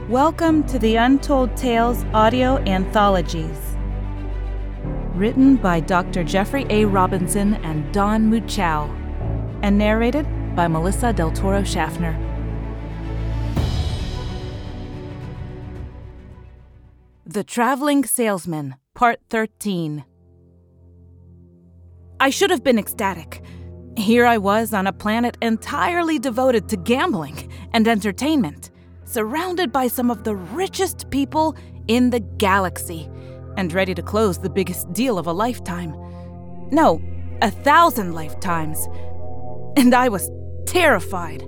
Welcome to the Untold Tales audio anthologies. Written by Dr. Jeffrey A. Robinson and Don Muchow, and narrated by Melissa Del Toro Schaffner. The Traveling Salesman, Part 13. I should have been ecstatic. Here I was on a planet entirely devoted to gambling and entertainment, surrounded by some of the richest people in the galaxy, and ready to close the biggest deal of a lifetime. No, 1,000 lifetimes. And I was terrified.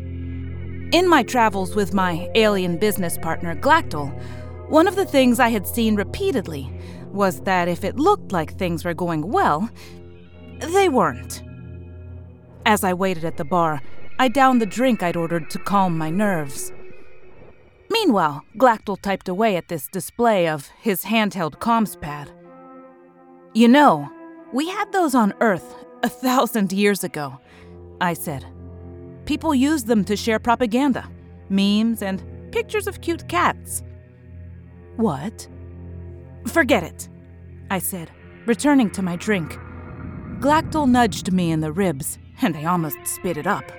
In my travels with my alien business partner, Glactal, one of the things I had seen repeatedly was that if it looked like things were going well, they weren't. As I waited at the bar, I downed the drink I'd ordered to calm my nerves. Meanwhile, Glactal typed away at this display of his handheld comms pad. You know, we had those on Earth 1,000 years ago, I said. People used them to share propaganda, memes, and pictures of cute cats. What? Forget it, I said, returning to my drink. Glactal nudged me in the ribs, and I almost spit it up.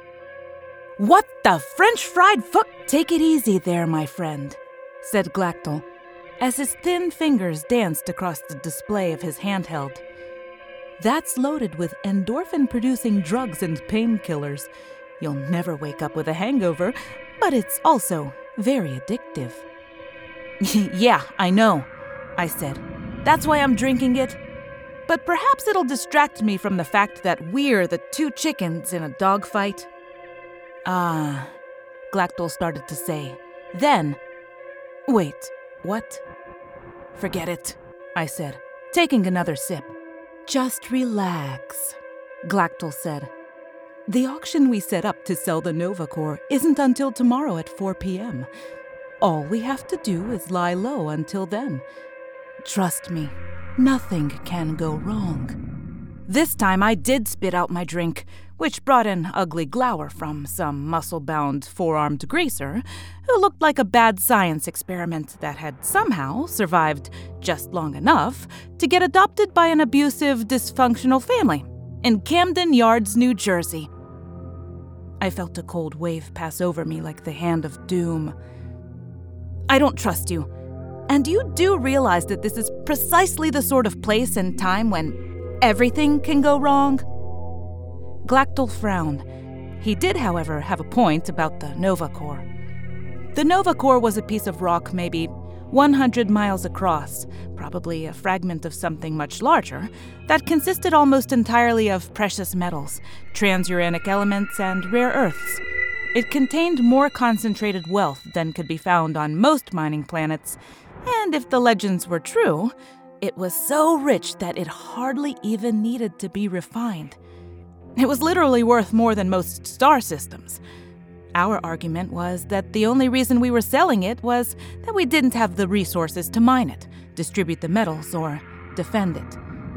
What the French fried fuck? Take it easy there, my friend, said Glactal, as his thin fingers danced across the display of his handheld. That's loaded with endorphin-producing drugs and painkillers. You'll never wake up with a hangover, but it's also very addictive. Yeah, I know, I said. That's why I'm drinking it. But perhaps it'll distract me from the fact that we're the two chickens in a dogfight. Ah, Glactal started to say. Then, wait, what? Forget it, I said, taking another sip. Just relax, Glactal said. The auction we set up to sell the Nova Core isn't until tomorrow at 4 p.m. All we have to do is lie low until then. Trust me, nothing can go wrong. This time I did spit out my drink, which brought an ugly glower from some muscle-bound, four-armed greaser who looked like a bad science experiment that had somehow survived just long enough to get adopted by an abusive, dysfunctional family in Camden Yards, New Jersey. I felt a cold wave pass over me like the hand of doom. I don't trust you, and you do realize that this is precisely the sort of place and time when everything can go wrong? Glactal frowned. He did, however, have a point about the Nova Core. The Nova Core was a piece of rock maybe 100 miles across, probably a fragment of something much larger, that consisted almost entirely of precious metals, transuranic elements, and rare earths. It contained more concentrated wealth than could be found on most mining planets, and if the legends were true, it was so rich that it hardly even needed to be refined. It was literally worth more than most star systems. Our argument was that the only reason we were selling it was that we didn't have the resources to mine it, distribute the metals, or defend it.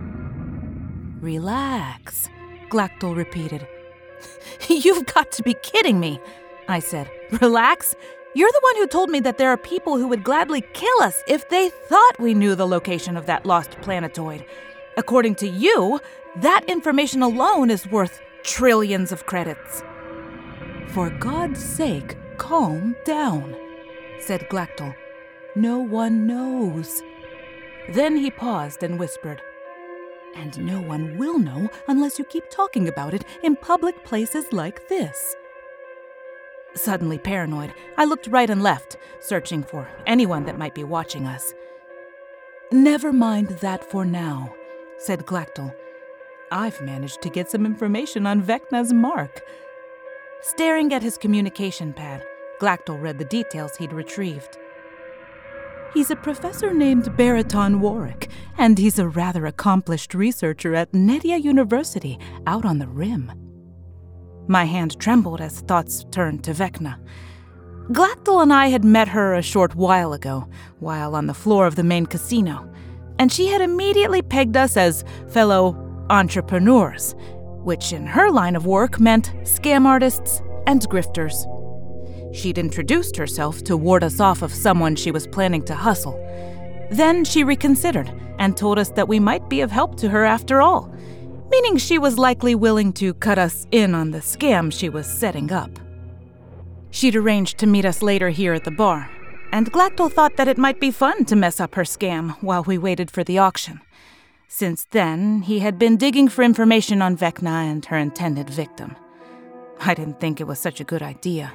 Relax, Glactal repeated. You've got to be kidding me, I said. Relax? You're the one who told me that there are people who would gladly kill us if they thought we knew the location of that lost planetoid. According to you, that information alone is worth trillions of credits. For God's sake, calm down, said Glactal. No one knows. Then he paused and whispered, and no one will know unless you keep talking about it in public places like this. Suddenly paranoid, I looked right and left, searching for anyone that might be watching us. Never mind that for now, said Glactal. I've managed to get some information on Vecna's mark. Staring at his communication pad, Glactal read the details he'd retrieved. He's a professor named Baraton Warwick, and he's a rather accomplished researcher at Nedia University out on the Rim. My hand trembled as thoughts turned to Vecna. Glactal and I had met her a short while ago, while on the floor of the main casino, and she had immediately pegged us as fellow entrepreneurs, which in her line of work meant scam artists and grifters. She'd introduced herself to ward us off of someone she was planning to hustle. Then she reconsidered and told us that we might be of help to her after all, meaning she was likely willing to cut us in on the scam she was setting up. She'd arranged to meet us later here at the bar, and Glactal thought that it might be fun to mess up her scam while we waited for the auction. Since then, he had been digging for information on Vecna and her intended victim. I didn't think it was such a good idea.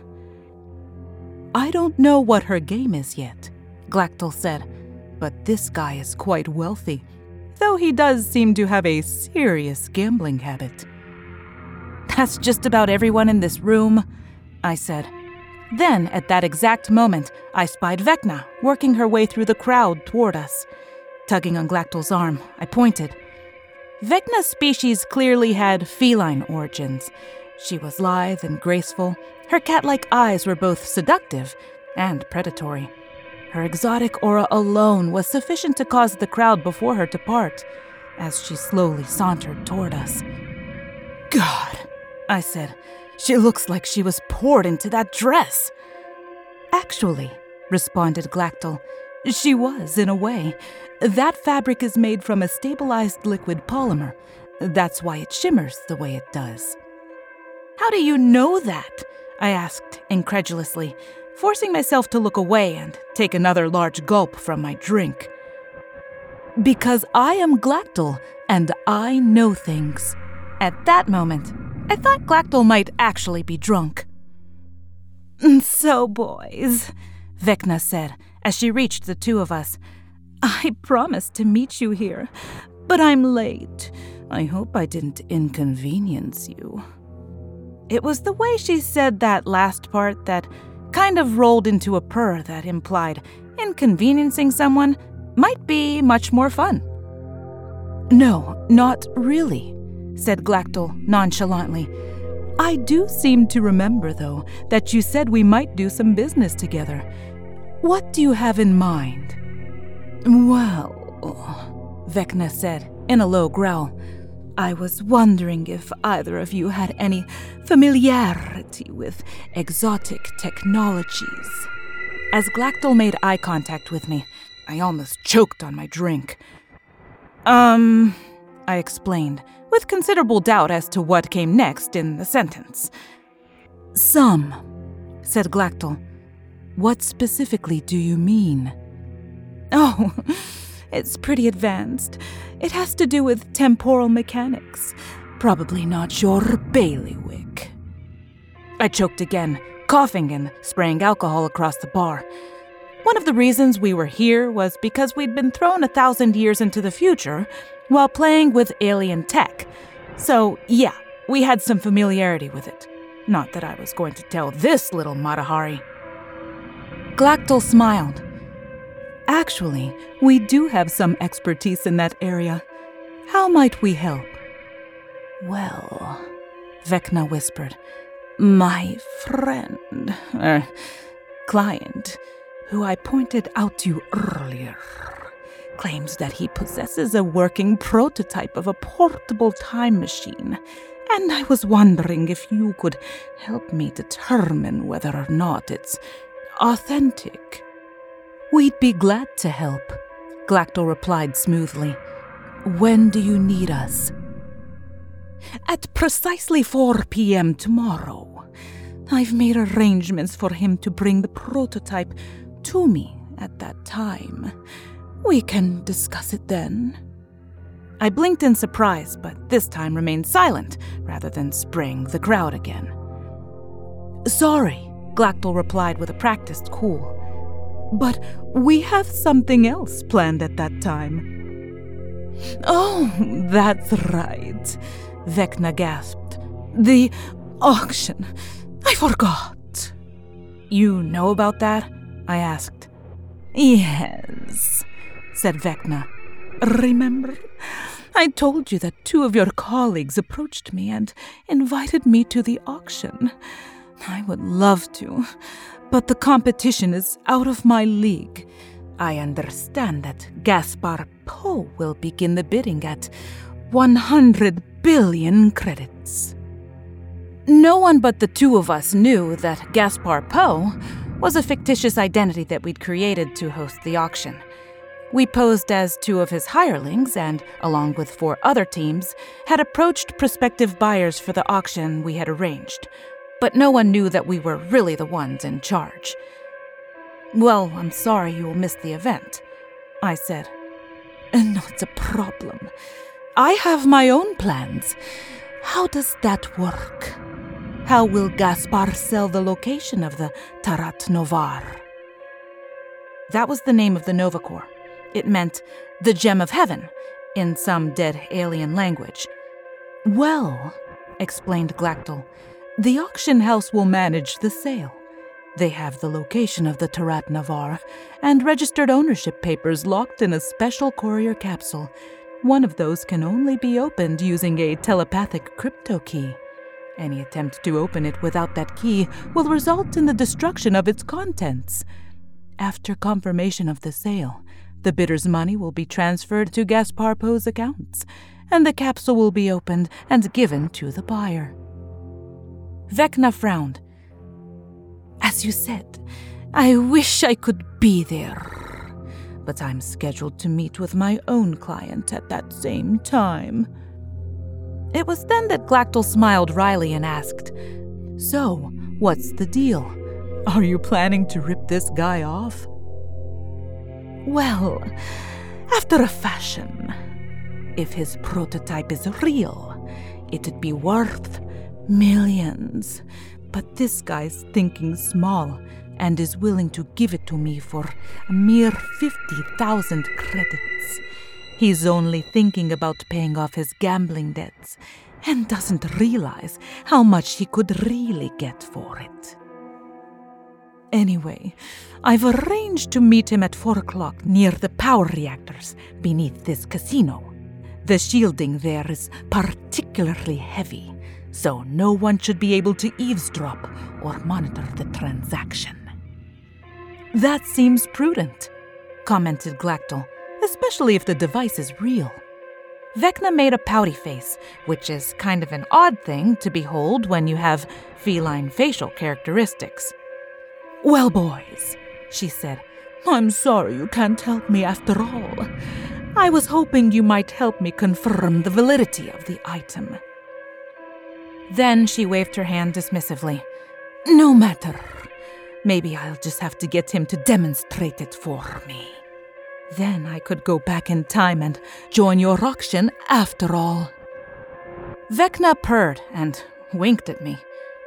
"I don't know what her game is yet," Glactal said, "but this guy is quite wealthy, though he does seem to have a serious gambling habit." "That's just about everyone in this room," I said. Then, at that exact moment, I spied Vecna working her way through the crowd toward us. Tugging on Glactal's arm, I pointed. Vecna's species clearly had feline origins. She was lithe and graceful. Her cat-like eyes were both seductive and predatory. Her exotic aura alone was sufficient to cause the crowd before her to part, as she slowly sauntered toward us. "God," I said, "she looks like she was poured into that dress." "Actually," responded Glactal, "she was, in a way. That fabric is made from a stabilized liquid polymer. That's why it shimmers the way it does." "How do you know that?" I asked incredulously, forcing myself to look away and take another large gulp from my drink. "Because I am Glactal, and I know things." At that moment, I thought Glactal might actually be drunk. "So, boys," Vecna said as she reached the two of us, "I promised to meet you here, but I'm late. I hope I didn't inconvenience you." It was the way she said that last part that kind of rolled into a purr that implied inconveniencing someone might be much more fun. "No, not really," said Glactal nonchalantly. "I do seem to remember, though, that you said we might do some business together. What do you have in mind?" "Well," Vecna said in a low growl, "I was wondering if either of you had any familiarity with exotic technologies." As Glactal made eye contact with me, I almost choked on my drink. I explained, with considerable doubt as to what came next in the sentence. "Some," said Glactal. "What specifically do you mean?" "Oh, it's pretty advanced. It has to do with temporal mechanics. Probably not your bailiwick." I choked again, coughing and spraying alcohol across the bar. One of the reasons we were here was because we'd been thrown 1,000 years into the future while playing with alien tech. So, yeah, we had some familiarity with it. Not that I was going to tell this little Matahari. Glactal smiled. "Actually, we do have some expertise in that area. How might we help?" "Well," Vecna whispered, "my friend, client, who I pointed out to you earlier, claims that he possesses a working prototype of a portable time machine, and I was wondering if you could help me determine whether or not it's authentic." "We'd be glad to help," Glactal replied smoothly. "When do you need us?" "At precisely 4 p.m. tomorrow. I've made arrangements for him to bring the prototype to me at that time. We can discuss it then." I blinked in surprise, but this time remained silent rather than spraying the crowd again. "Sorry," Glactal replied with a practiced cool, "but we have something else planned at that time." "Oh, that's right," Vecna gasped. "The auction. I forgot." "You know about that?" I asked. "Yes," said Vecna. "Remember? I told you that 2 of your colleagues approached me and invited me to the auction. I would love to, but the competition is out of my league. I understand that Gaspar Poe will begin the bidding at 100 billion credits." No one but the two of us knew that Gaspar Poe was a fictitious identity that we'd created to host the auction. We posed as two of his hirelings and, along with 4 other teams, had approached prospective buyers for the auction we had arranged. But no one knew that we were really the ones in charge. "Well, I'm sorry you will miss the event," I said. "Not a problem. I have my own plans. How does that work? How will Gaspar sell the location of the Tarat Novar?" That was the name of the Nova Corps. It meant the Gem of Heaven in some dead alien language. "Well," explained Glactal, "the auction house will manage the sale. They have the location of the Tarat Novar and registered ownership papers locked in a special courier capsule. One of those can only be opened using a telepathic crypto key. Any attempt to open it without that key will result in the destruction of its contents. After confirmation of the sale, the bidder's money will be transferred to Gaspar Poe's accounts, and the capsule will be opened and given to the buyer." Vecna frowned. "As you said, I wish I could be there. But I'm scheduled to meet with my own client at that same time." It was then that Glactal smiled wryly and asked, "So, what's the deal? Are you planning to rip this guy off?" "Well, after a fashion. If his prototype is real, it'd be worth millions. But this guy's thinking small and is willing to give it to me for a mere 50,000 credits. He's only thinking about paying off his gambling debts and doesn't realize how much he could really get for it. Anyway, I've arranged to meet him at 4 o'clock near the power reactors beneath this casino. The shielding there is particularly heavy, so no one should be able to eavesdrop or monitor the transaction." "That seems prudent," commented Glactal, "especially if the device is real." Vecna made a pouty face, which is kind of an odd thing to behold when you have feline facial characteristics. "Well, boys," she said, "I'm sorry you can't help me after all. I was hoping you might help me confirm the validity of the item." Then she waved her hand dismissively. "No matter. Maybe I'll just have to get him to demonstrate it for me. Then I could go back in time and join your auction after all." Vecna purred and winked at me.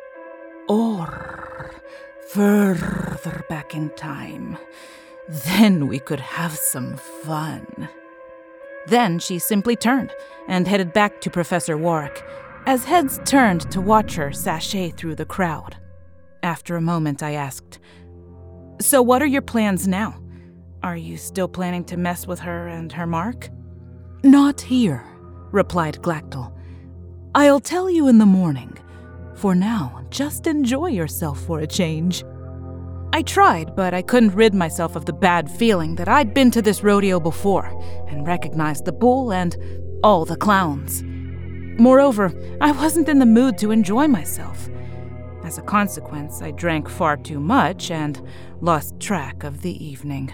"Or further back in time. Then we could have some fun." Then she simply turned and headed back to Professor Warwick, as heads turned to watch her sashay through the crowd. After a moment, I asked, "So what are your plans now? Are you still planning to mess with her and her mark?" "Not here," replied Glactal. "I'll tell you in the morning. For now, just enjoy yourself for a change." I tried, but I couldn't rid myself of the bad feeling that I'd been to this rodeo before and recognized the bull and all the clowns. Moreover, I wasn't in the mood to enjoy myself. As a consequence, I drank far too much and lost track of the evening.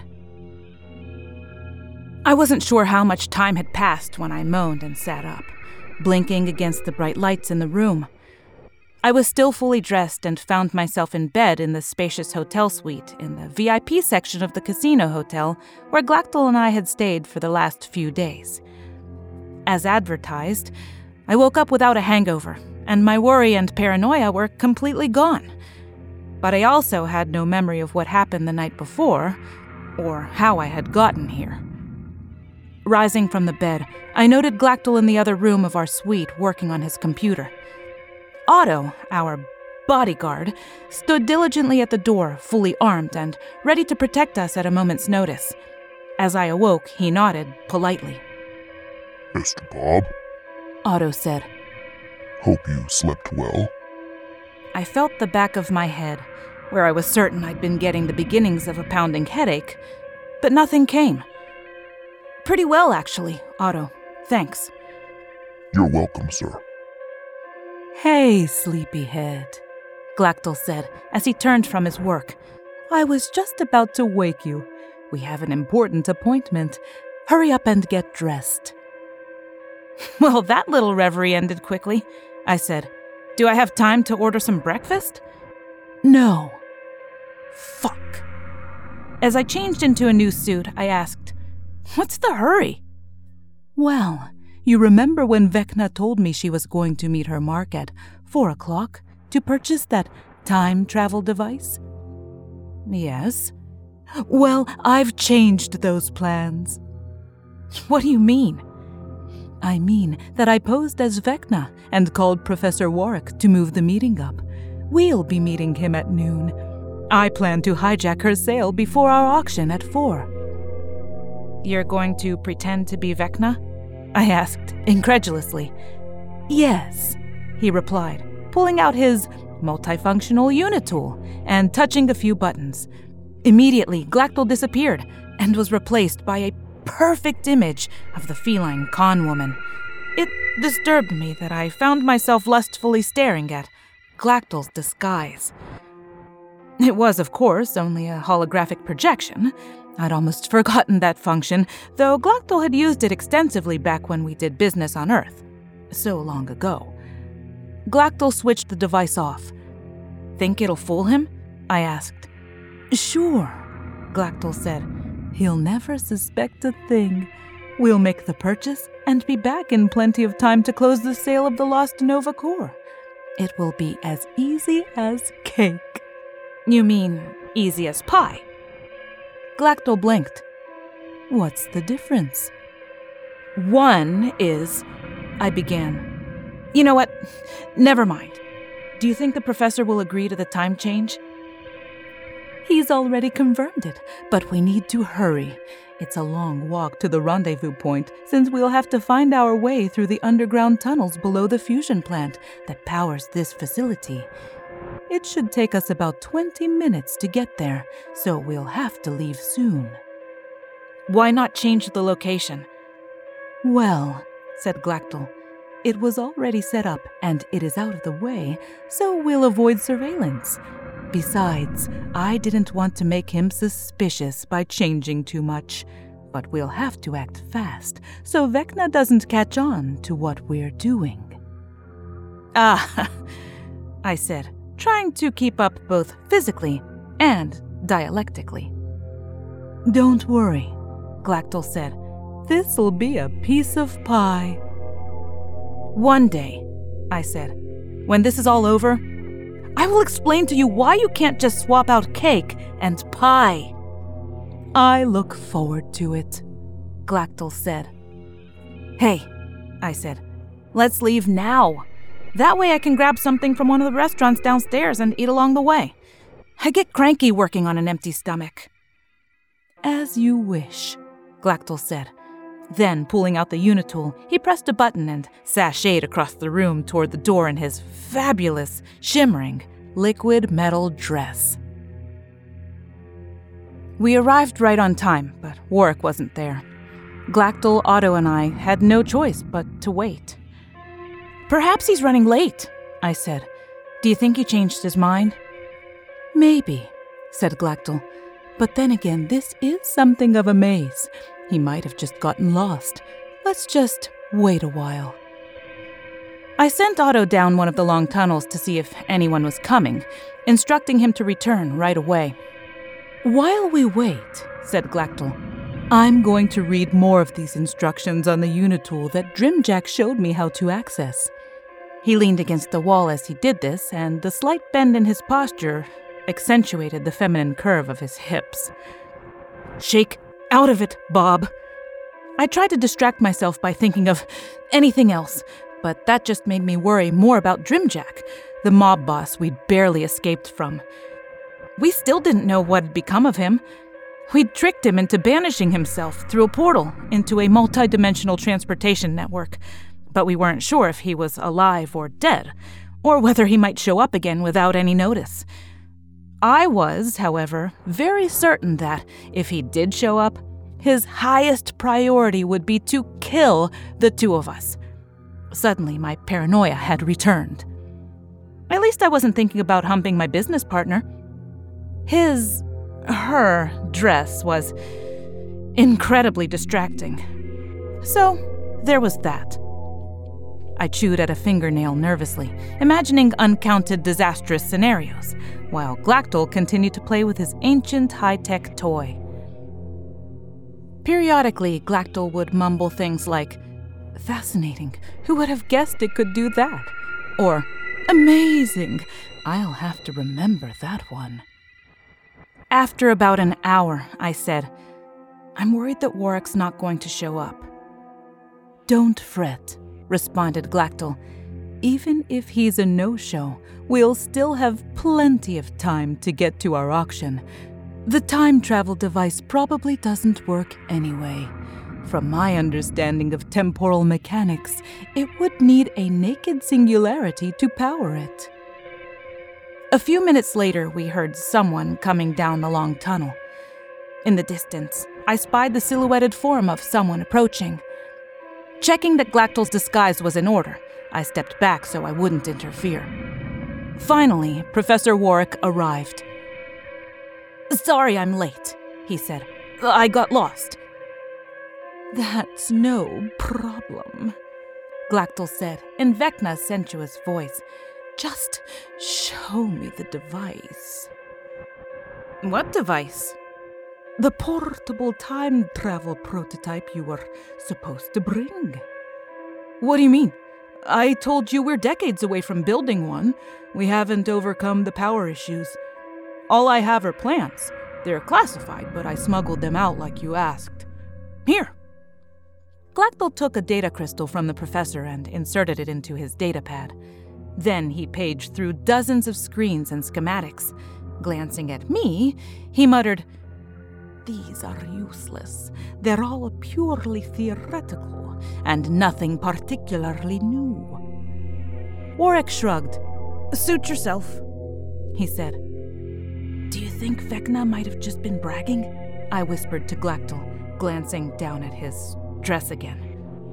I wasn't sure how much time had passed when I moaned and sat up, blinking against the bright lights in the room. I was still fully dressed and found myself in bed in the spacious hotel suite in the VIP section of the casino hotel where Glactal and I had stayed for the last few days. As advertised, I woke up without a hangover, and my worry and paranoia were completely gone. But I also had no memory of what happened the night before, or how I had gotten here. Rising from the bed, I noted Glactal in the other room of our suite working on his computer. Otto, our bodyguard, stood diligently at the door, fully armed and ready to protect us at a moment's notice. As I awoke, he nodded politely. "Mr. Bob," Otto said. "Hope you slept well." I felt the back of my head, where I was certain I'd been getting the beginnings of a pounding headache, but nothing came. "Pretty well, actually, Otto. Thanks." "You're welcome, sir." Hey, sleepyhead, Glactal said as he turned from his work. I was just about to wake you. We have an important appointment. Hurry up and get dressed. Well, that little reverie ended quickly, I said. Do I have time to order some breakfast? No. Fuck. As I changed into a new suit, I asked, What's the hurry? Well, you remember when Vecna told me she was going to meet her mark at 4 o'clock to purchase that time travel device? Yes. Well, I've changed those plans. What do you mean? I mean that I posed as Vecna and called Professor Warwick to move the meeting up. We'll be meeting him at noon. I plan to hijack her sale before our auction at 4. You're going to pretend to be Vecna? I asked, incredulously. Yes, he replied, pulling out his multifunctional unitool and touching a few buttons. Immediately, Glactal disappeared and was replaced by a perfect image of the feline con woman. It disturbed me that I found myself lustfully staring at Glactal's disguise. It was, of course, only a holographic projection. I'd almost forgotten that function, though Glactal had used it extensively back when we did business on Earth. So long ago. Glactal switched the device off. Think it'll fool him? I asked. Sure, Glactal said. He'll never suspect a thing. We'll make the purchase and be back in plenty of time to close the sale of the Lost Nova Core. It will be as easy as cake. You mean easy as pie? Glactal blinked. What's the difference? One is... I began. You know what? Never mind. Do you think the professor will agree to the time change? He's already confirmed it, but we need to hurry. It's a long walk to the rendezvous point, since we'll have to find our way through the underground tunnels below the fusion plant that powers this facility. It should take us about 20 minutes to get there, so we'll have to leave soon. Why not change the location? Well, said Glactal, it was already set up and it is out of the way, so we'll avoid surveillance. Besides, I didn't want to make him suspicious by changing too much, but we'll have to act fast so Vecna doesn't catch on to what we're doing. Ah, I said, trying to keep up both physically and dialectically. Don't worry, Glactal said. This'll be a piece of pie. One day, I said, when this is all over, I will explain to you why you can't just swap out cake and pie. I look forward to it, Glactal said. Hey, I said, let's leave now. That way I can grab something from one of the restaurants downstairs and eat along the way. I get cranky working on an empty stomach. As you wish, Glactal said. Then, pulling out the unitool, he pressed a button and sashayed across the room toward the door in his fabulous, shimmering, liquid metal dress. We arrived right on time, but Warwick wasn't there. Glactal, Otto, and I had no choice but to wait. Perhaps he's running late, I said. Do you think he changed his mind? Maybe, said Glactal. But then again, this is something of a maze. He might have just gotten lost. Let's just wait a while. I sent Otto down one of the long tunnels to see if anyone was coming, instructing him to return right away. While we wait, said Glactal, I'm going to read more of these instructions on the unitool that Drimjack showed me how to access. He leaned against the wall as he did this, and the slight bend in his posture accentuated the feminine curve of his hips. Shake out of it, Bob. I tried to distract myself by thinking of anything else, but that just made me worry more about Drimjack, the mob boss we'd barely escaped from. We still didn't know what had become of him. We'd tricked him into banishing himself through a portal into a multi-dimensional transportation network, but we weren't sure if he was alive or dead, or whether he might show up again without any notice. I was, however, very certain that, if he did show up, his highest priority would be to kill the two of us. Suddenly, my paranoia had returned. At least I wasn't thinking about humping my business partner. Her dress was incredibly distracting. So, there was that. I chewed at a fingernail nervously, imagining uncounted disastrous scenarios, while Glactyl continued to play with his ancient high-tech toy. Periodically, Glactyl would mumble things like, "Fascinating, who would have guessed it could do that?" Or, "Amazing, I'll have to remember that one." After about an hour, I said, "I'm worried that Warwick's not going to show up." "Don't fret," responded Glactyl. "Even if he's a no-show, we'll still have plenty of time to get to our auction. The time travel device probably doesn't work anyway. From my understanding of temporal mechanics, it would need a naked singularity to power it." A few minutes later, we heard someone coming down the long tunnel. In the distance, I spied the silhouetted form of someone approaching. Checking that Glactyl's disguise was in order, I stepped back so I wouldn't interfere. Finally, Professor Warwick arrived. "Sorry I'm late," he said. "I got lost." "That's no problem," Glactyl said in Vecna's sensuous voice. "Just show me the device." "What device?" "The portable time travel prototype you were supposed to bring." "What do you mean? I told you we're decades away from building one. We haven't overcome the power issues. All I have are plans. They're classified, but I smuggled them out like you asked. Here." Glactyl took a data crystal from the professor and inserted it into his datapad. Then he paged through dozens of screens and schematics. Glancing at me, he muttered, "These are useless. They're all purely theoretical, and nothing particularly new." Warwick shrugged. "Suit yourself," he said. "Do you think Vecna might have just been bragging?" I whispered to Glactyl, glancing down at his dress again.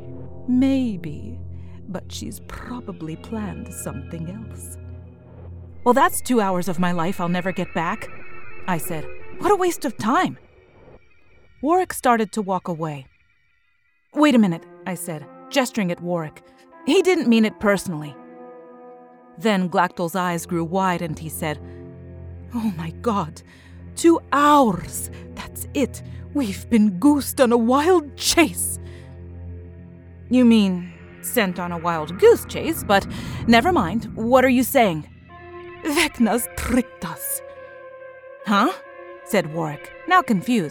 "Maybe, but she's probably planned something else." "Well, that's 2 hours of my life I'll never get back," I said. "What a waste of time." Warwick started to walk away. "Wait a minute," I said, gesturing at Warwick. "He didn't mean it personally." Then Glactyl's eyes grew wide and he said, "Oh my God, 2 hours! That's it! We've been goosed on a wild chase!" "You mean sent on a wild goose chase, but never mind. What are you saying?" "Vecna's tricked us." "Huh?" said Warwick, now confused.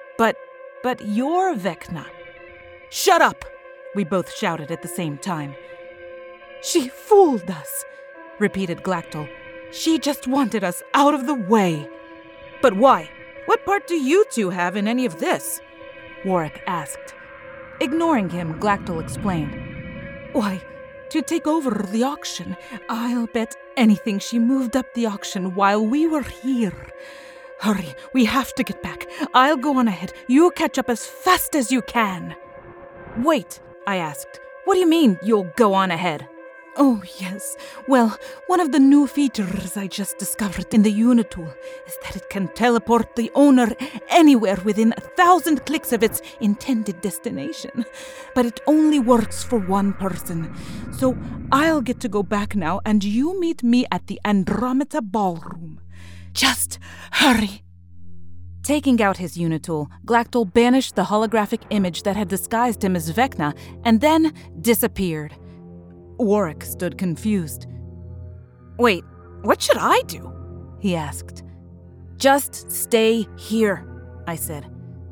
But you're Vecna." "Shut up!" we both shouted at the same time. "She fooled us," repeated Glactyl. "She just wanted us out of the way." "But why? What part do you two have in any of this?" Warwick asked. Ignoring him, Glactyl explained. "Why, to take over the auction. I'll bet anything she moved up the auction while we were here. Hurry, we have to get back. I'll go on ahead. You catch up as fast as you can." "Wait," I asked. "What do you mean, you'll go on ahead?" "Oh, yes. Well, one of the new features I just discovered in the Unitool is that it can teleport the owner anywhere within 1,000 clicks of its intended destination. But it only works for one person. So I'll get to go back now, and you meet me at the Andromeda Ballroom. Just hurry." Taking out his Unitool, Glactyl banished the holographic image that had disguised him as Vecna and then disappeared. Warwick stood confused. "Wait, what should I do?" he asked. "Just stay here," I said.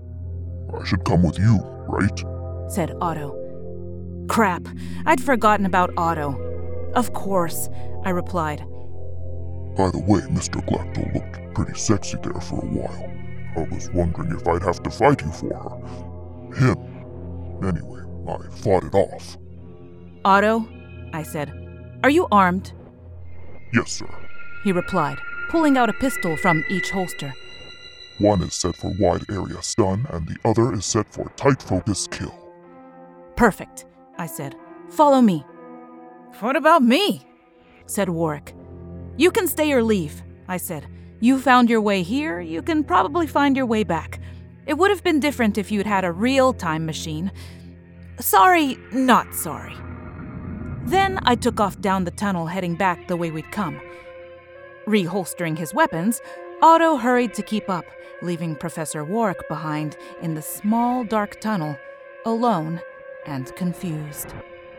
"I should come with you, right?" said Otto. Crap, I'd forgotten about Otto. "Of course," I replied. By the way, Mr. Glactyl looked pretty sexy there for a while. I was wondering if I'd have to fight you for her. Him. Anyway, I fought it off." "Otto," I said, "are you armed?" "Yes, sir." he replied, pulling out a pistol from each holster. "One is set for wide area stun, and the other is set for tight focus kill." "Perfect," I said. "Follow me." "What about me?" said Warwick. You can stay or leave, I said. You found your way here, you can probably find your way back. It would have been different if you'd had a real time machine. Sorry, not sorry. Then I took off down the tunnel, heading back the way we'd come. Reholstering his weapons, Otto hurried to keep up, leaving Professor Warwick behind in the small, dark tunnel, alone and confused.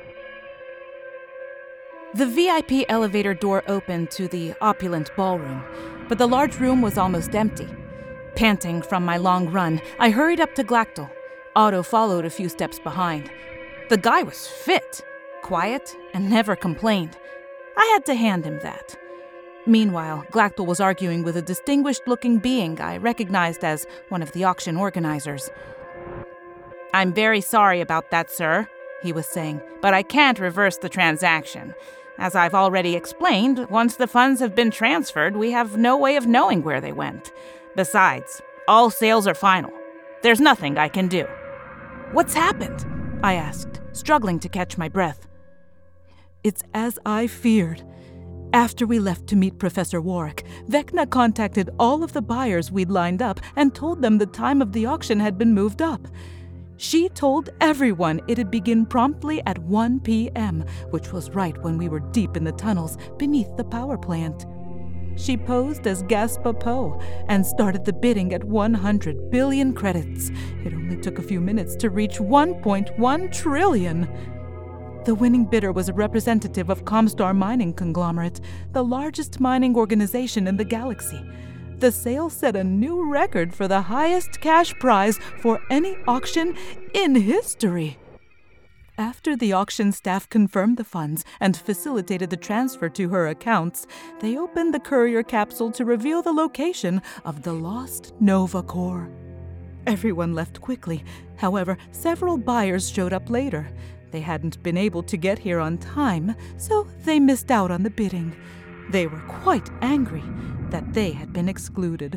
The VIP elevator door opened to the opulent ballroom, but the large room was almost empty. Panting from my long run, I hurried up to Glactyl. Otto followed a few steps behind. The guy was fit, quiet, and never complained. I had to hand him that. Meanwhile, Glactyl was arguing with a distinguished-looking being I recognized as one of the auction organizers. "I'm very sorry about that, sir," he was saying, "but I can't reverse the transaction. As I've already explained, once the funds have been transferred, we have no way of knowing where they went. Besides, all sales are final. There's nothing I can do." "What's happened?" I asked, struggling to catch my breath. "It's as I feared. After we left to meet Professor Warwick, Vecna contacted all of the buyers we'd lined up and told them the time of the auction had been moved up. She told everyone it'd begin promptly at 1 p.m., which was right when we were deep in the tunnels beneath the power plant. She posed as Gaspa Poe and started the bidding at 100 billion credits. It only took a few minutes to reach 1.1 trillion. The winning bidder was a representative of Comstar Mining Conglomerate, the largest mining organization in the galaxy. The sale set a new record for the highest cash prize for any auction in history. After the auction staff confirmed the funds and facilitated the transfer to her accounts, they opened the courier capsule to reveal the location of the lost Nova Core. Everyone left quickly. However, several buyers showed up later. They hadn't been able to get here on time, so they missed out on the bidding. They were quite angry that they had been excluded."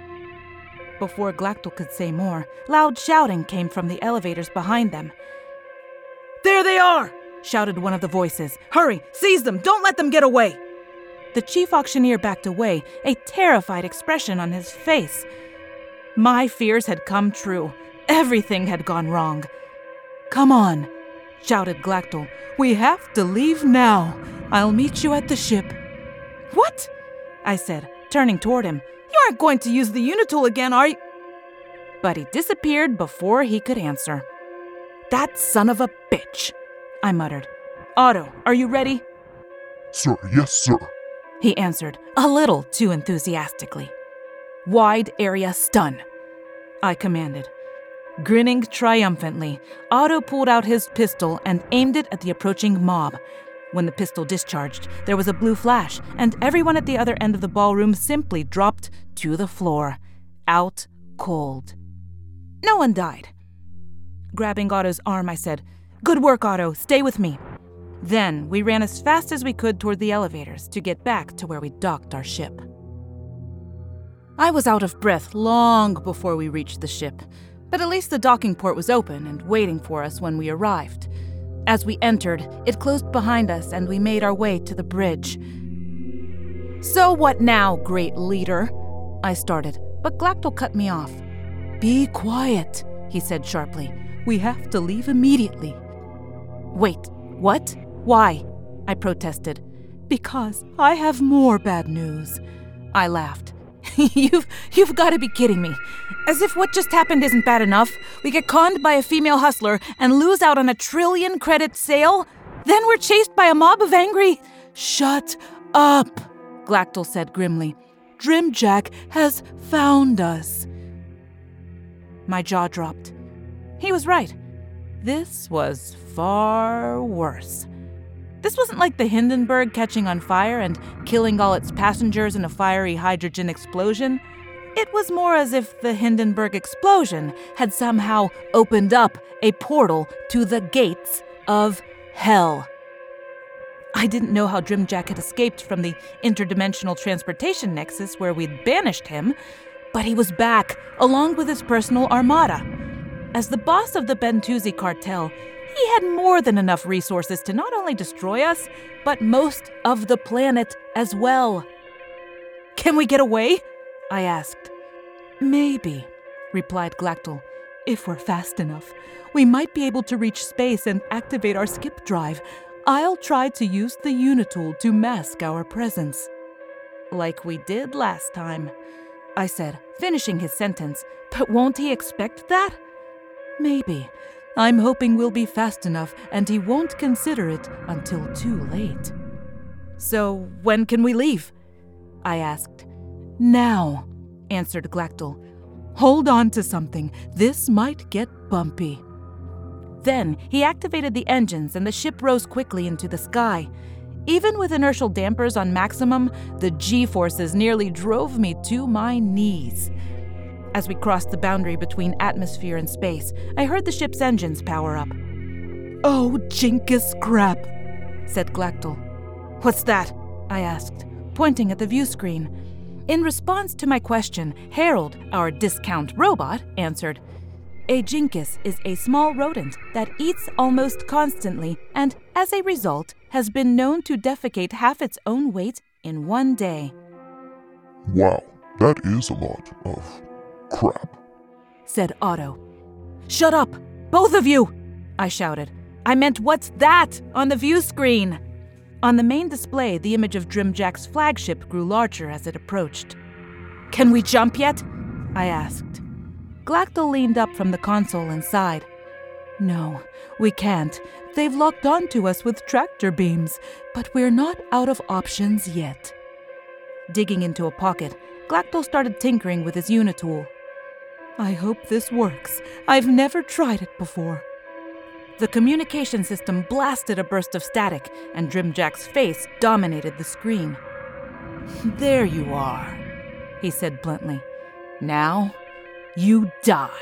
Before Glactyl could say more, loud shouting came from the elevators behind them. "There they are!" shouted one of the voices. "Hurry, seize them! Don't let them get away!" The chief auctioneer backed away, a terrified expression on his face. My fears had come true. Everything had gone wrong. "Come on," shouted Glactyl. "We have to leave now. I'll meet you at the ship." "What?" I said, turning toward him. "You aren't going to use the Unitool again, are you?" But he disappeared before he could answer. "That son of a bitch," I muttered. "Otto, are you ready?" "Sir, yes, sir," he answered, a little too enthusiastically. "Wide area stun," I commanded. Grinning triumphantly, Otto pulled out his pistol and aimed it at the approaching mob. When the pistol discharged, there was a blue flash, and everyone at the other end of the ballroom simply dropped to the floor, out cold. No one died. Grabbing Otto's arm, I said, "Good work, Otto. Stay with me." Then we ran as fast as we could toward the elevators to get back to where we docked our ship. I was out of breath long before we reached the ship, but at least the docking port was open and waiting for us when we arrived. As we entered, it closed behind us and we made our way to the bridge. "So what now, great leader?" I started, but Glactyl cut me off. "Be quiet," he said sharply. "We have to leave immediately." "Wait, what? Why?" I protested. "Because I have more bad news." I laughed. You've got to be kidding me. As if what just happened isn't bad enough. We get conned by a female hustler and lose out on a 1 trillion credit sale. Then we're chased by a mob of angry... "Shut up," Glactyl said grimly. "Drimjack has found us." My jaw dropped. He was right. This was far worse. This wasn't like the Hindenburg catching on fire and killing all its passengers in a fiery hydrogen explosion. It was more as if the Hindenburg explosion had somehow opened up a portal to the gates of hell. I didn't know how Drimjack had escaped from the interdimensional transportation nexus where we'd banished him, but he was back, along with his personal armada. As the boss of the Bentusi cartel, He had more than enough resources to not only destroy us, but most of the planet as well. Can we get away? I asked. Maybe, replied Glactyl. If we're fast enough, we might be able to reach space and activate our skip drive. I'll try to use the Unitool to mask our presence. Like we did last time, I said, finishing his sentence. But won't he expect that? Maybe. I'm hoping we'll be fast enough and he won't consider it until too late. So when can we leave? I asked. Now, answered Glactyl. Hold on to something. This might get bumpy. Then he activated the engines and the ship rose quickly into the sky. Even with inertial dampers on maximum, the G-forces nearly drove me to my knees. As we crossed the boundary between atmosphere and space, I heard the ship's engines power up. Oh, jinkus crap, said Glactyl. What's that? I asked, pointing at the view screen. In response to my question, Harold, our discount robot, answered, A jinkus is a small rodent that eats almost constantly and, as a result, has been known to defecate half its own weight in one day. Wow, that is a lot of crap, said Otto. Shut up, both of you, I shouted. I meant what's that on the view screen? On the main display, the image of Drimjack's flagship grew larger as it approached. Can we jump yet? I asked. Glactyl leaned up from the console and sighed. No, we can't. They've locked onto us with tractor beams, but we're not out of options yet. Digging into a pocket, Glactyl started tinkering with his Unitool. I hope this works. I've never tried it before. The communication system blasted a burst of static, and Drimjack's face dominated the screen. There you are, he said bluntly. Now, you die.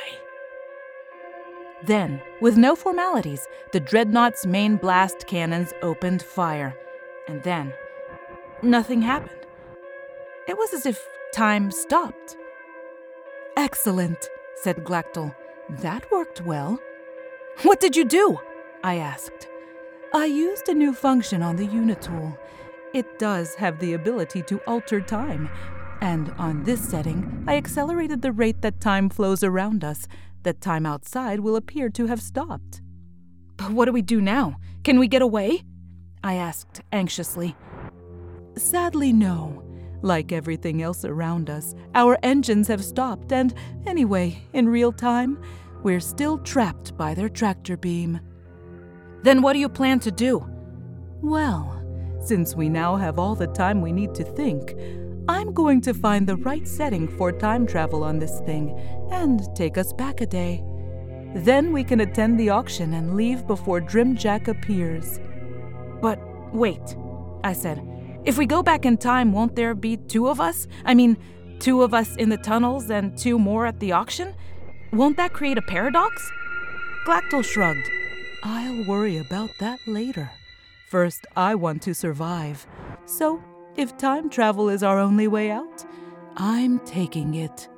Then, with no formalities, the Dreadnought's main blast cannons opened fire. And then, nothing happened. It was as if time stopped. Excellent, said Glactyl. That worked well. What did you do? I asked. I used a new function on the Unitool. It does have the ability to alter time. And on this setting, I accelerated the rate that time flows around us. That time outside will appear to have stopped. But what do we do now? Can we get away? I asked anxiously. Sadly, no. Like everything else around us, our engines have stopped, and anyway, in real time, we're still trapped by their tractor beam. Then what do you plan to do? Well, since we now have all the time we need to think, I'm going to find the right setting for time travel on this thing and take us back a day. Then we can attend the auction and leave before Drimjack appears. But wait, I said. If we go back in time, won't there be two of us? I mean, 2 of us in the tunnels and 2 more at the auction? Won't that create a paradox? Glactyl shrugged. I'll worry about that later. First, I want to survive. So, if time travel is our only way out, I'm taking it.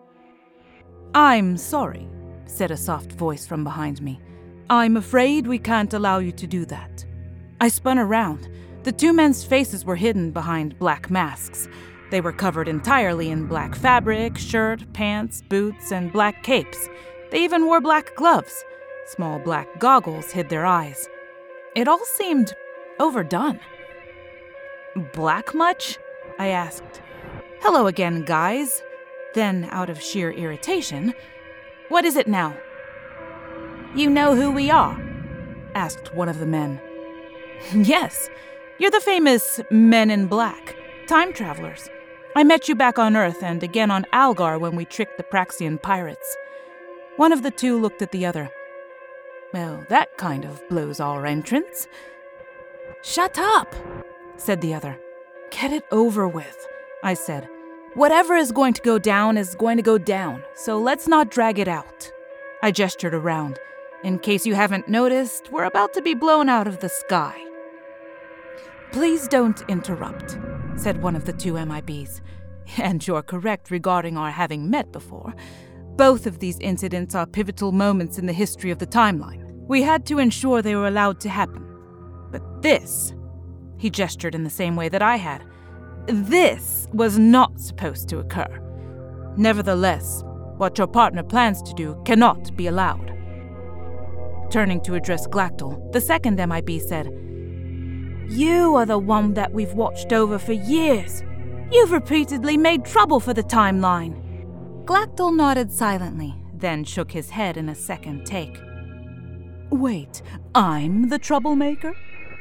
I'm sorry, said a soft voice from behind me. I'm afraid we can't allow you to do that. I spun around. The 2 men's faces were hidden behind black masks. They were covered entirely in black fabric, shirt, pants, boots, and black capes. They even wore black gloves. Small black goggles hid their eyes. It all seemed overdone. Black much? I asked. Hello again, guys. Then, out of sheer irritation, what is it now? You know who we are? Asked one of the men. Yes. You're the famous Men in Black, time travelers. I met you back on Earth and again on Algar when we tricked the Praxian pirates. One of the 2 looked at the other. Well, that kind of blows our entrance. Shut up, said the other. Get it over with, I said. Whatever is going to go down is going to go down, so let's not drag it out. I gestured around. In case you haven't noticed, we're about to be blown out of the sky. Please don't interrupt, said one of the 2 MIBs. And you're correct regarding our having met before. Both of these incidents are pivotal moments in the history of the timeline. We had to ensure they were allowed to happen. But this, he gestured in the same way that I had, this was not supposed to occur. Nevertheless, what your partner plans to do cannot be allowed. Turning to address Glactal, the second MIB said, You are the one that we've watched over for years. You've repeatedly made trouble for the timeline. Glactal nodded silently, then shook his head in a second take. Wait, I'm the troublemaker?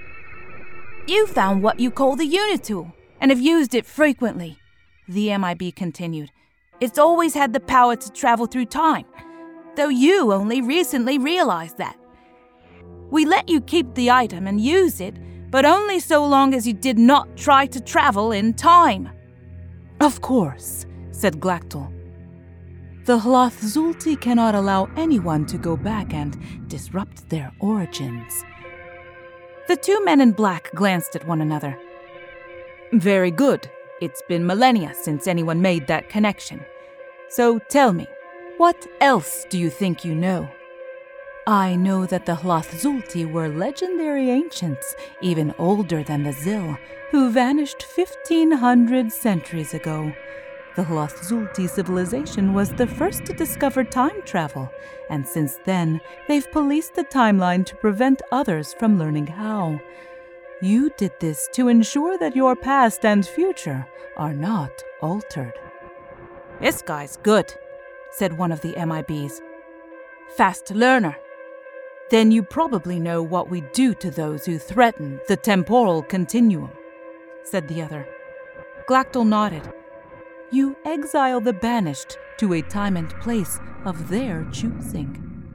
You found what you call the Unitool, and have used it frequently, the MIB continued. It's always had the power to travel through time, though you only recently realized that. We let you keep the item and use it, but only so long as you did not try to travel in time. Of course, said Glactal. The Hlath Zulti cannot allow anyone to go back and disrupt their origins. The two men in black glanced at one another. Very good. It's been millennia since anyone made that connection. So tell me, what else do you think you know? I know that the Hlath Zulti were legendary ancients, even older than the Zil, who vanished 1,500 centuries ago. The Hlath Zulti civilization was the first to discover time travel, and since then, they've policed the timeline to prevent others from learning how. You did this to ensure that your past and future are not altered. This guy's good, said one of the MIBs. Fast learner. Then you probably know what we do to those who threaten the temporal continuum, said the other. Glactal nodded. You exile the banished to a time and place of their choosing.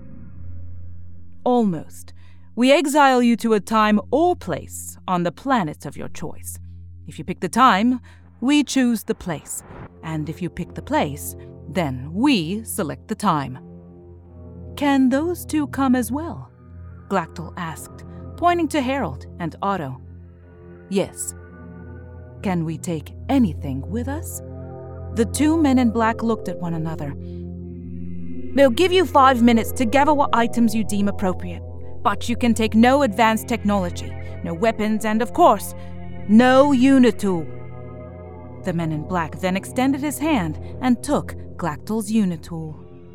Almost. We exile you to a time or place on the planet of your choice. If you pick the time, we choose the place. And if you pick the place, then we select the time. Can those two come as well? Glactal asked, pointing to Harold and Otto. Yes. Can we take anything with us? The two men in black looked at one another. We'll give you 5 minutes to gather what items you deem appropriate, but you can take no advanced technology, no weapons, and of course, no Unitool. The man in black then extended his hand and took Glactal's Unitool.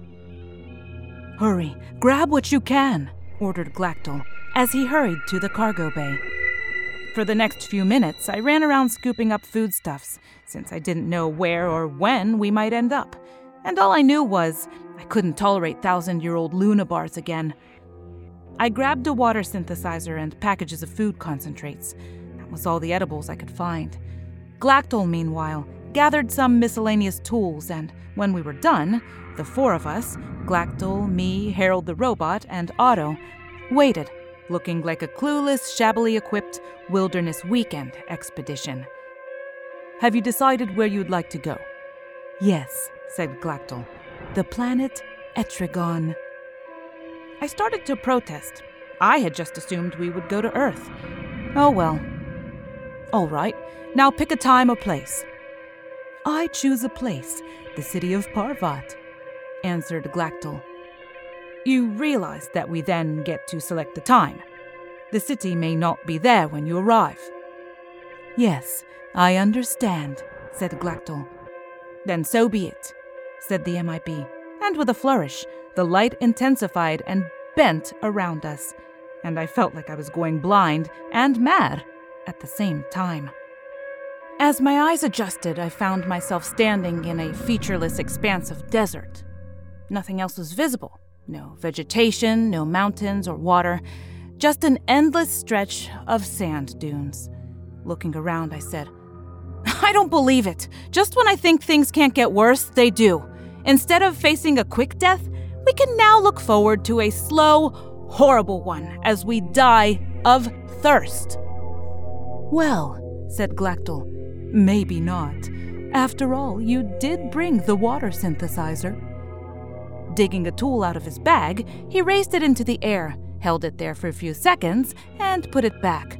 Hurry, grab what you can, ordered Glactal as he hurried to the cargo bay. For the next few minutes, I ran around scooping up foodstuffs, since I didn't know where or when we might end up. And all I knew was I couldn't tolerate 1,000-year-old Luna bars again. I grabbed a water synthesizer and packages of food concentrates. That was all the edibles I could find. Glactal, meanwhile, gathered some miscellaneous tools, and when we were done, the four of us, Glactal, me, Harold the robot, and Otto, waited, looking like a clueless, shabbily equipped wilderness weekend expedition. Have you decided where you'd like to go? Yes, said Glactal. The planet Etrigon. I started to protest. I had just assumed we would go to Earth. Oh well. All right, now pick a time or place. I choose a place, the city of Parvat, answered Glactal. You realize that we then get to select the time. The city may not be there when you arrive. Yes, I understand, said Glactal. Then so be it, said the MIB, and with a flourish, the light intensified and bent around us, and I felt like I was going blind and mad at the same time. As my eyes adjusted, I found myself standing in a featureless expanse of desert. Nothing else was visible. No vegetation, no mountains or water, just an endless stretch of sand dunes. Looking around, I said, I don't believe it. Just when I think things can't get worse, they do. Instead of facing a quick death, we can now look forward to a slow, horrible one as we die of thirst. Well, said Glactal, maybe not. After all, you did bring the water synthesizer. Digging a tool out of his bag, he raised it into the air, held it there for a few seconds, and put it back.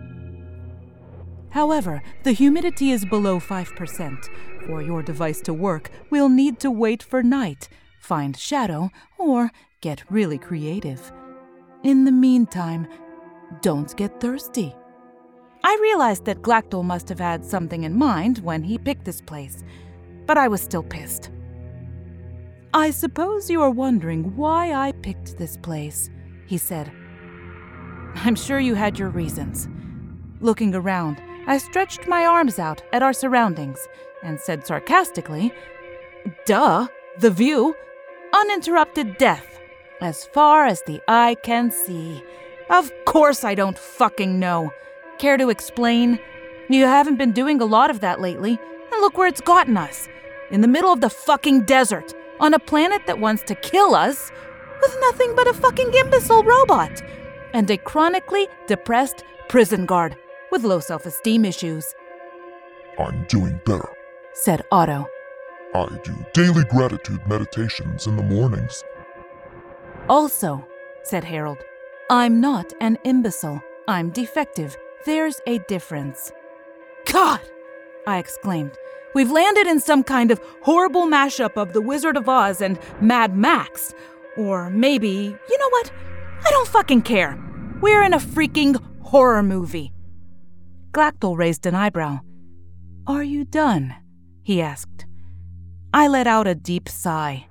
However, the humidity is below 5%. For your device to work, we'll need to wait for night, find shadow, or get really creative. In the meantime, don't get thirsty. I realized that Glactol must have had something in mind when he picked this place, but I was still pissed. I suppose you are wondering why I picked this place, he said. I'm sure you had your reasons. Looking around, I stretched my arms out at our surroundings and said sarcastically, Duh, the view, uninterrupted death, as far as the eye can see. Of course I don't fucking know. Care to explain? You haven't been doing a lot of that lately, and look where it's gotten us. In the middle of the fucking desert, on a planet that wants to kill us, with nothing but a fucking imbecile robot, and a chronically depressed prison guard with low self-esteem issues. I'm doing better, said Otto. I do daily gratitude meditations in the mornings. Also, said Harold, I'm not an imbecile. I'm defective. There's a difference. God! I exclaimed. We've landed in some kind of horrible mashup of The Wizard of Oz and Mad Max. Or maybe, you know what? I don't fucking care. We're in a freaking horror movie. Glactol raised an eyebrow. Are you done? He asked. I let out a deep sigh.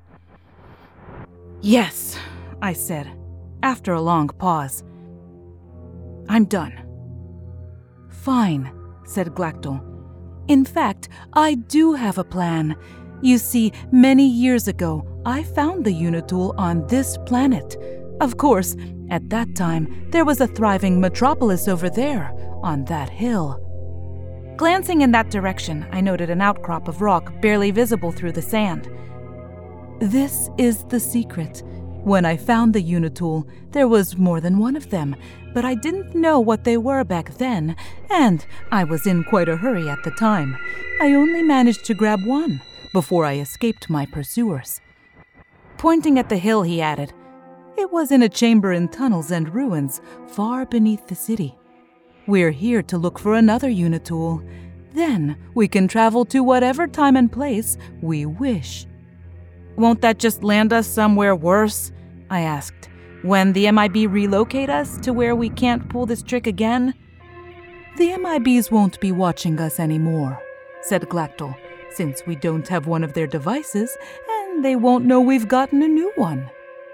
Yes, I said, after a long pause. I'm done. Fine, said Glactol. In fact, I do have a plan. You see, many years ago, I found the Unitool on this planet. Of course, at that time, there was a thriving metropolis over there, on that hill. Glancing in that direction, I noted an outcrop of rock barely visible through the sand. This is the secret. When I found the Unitool, there was more than one of them, but I didn't know what they were back then, and I was in quite a hurry at the time. I only managed to grab one before I escaped my pursuers. Pointing at the hill, he added, It was in a chamber in tunnels and ruins far beneath the city. We're here to look for another Unitool. Then we can travel to whatever time and place we wish. Won't that just land us somewhere worse? I asked. When the MIB relocate us to where we can't pull this trick again? The MIBs won't be watching us anymore, said Glactol, since we don't have one of their devices, and they won't know we've gotten a new one.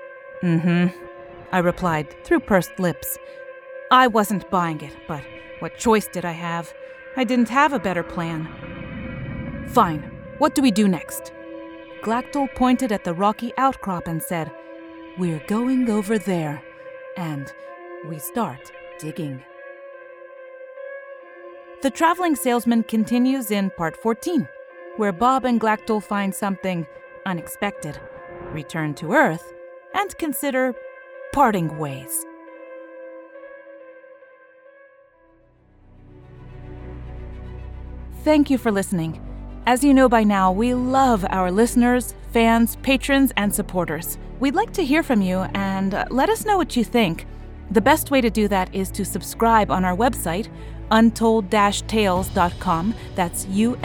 I replied through pursed lips. I wasn't buying it, but what choice did I have? I didn't have a better plan. Fine, what do we do next? Glactol pointed at the rocky outcrop and said, We're going over there, and we start digging. The traveling salesman continues in part 14, where Bob and Glactol find something unexpected, return to Earth, and consider parting ways. Thank you for listening. As you know by now, we love our listeners, fans, patrons, and supporters. We'd like to hear from you and let us know what you think. The best way to do that is to subscribe on our website, untold-tales.com. That's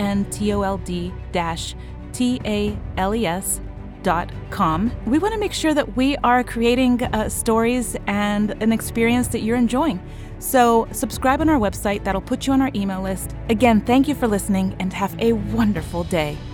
untold-tales.com. We want to make sure that we are creating stories and an experience that you're enjoying. So subscribe on our website. That'll put you on our email list. Again, thank you for listening and have a wonderful day.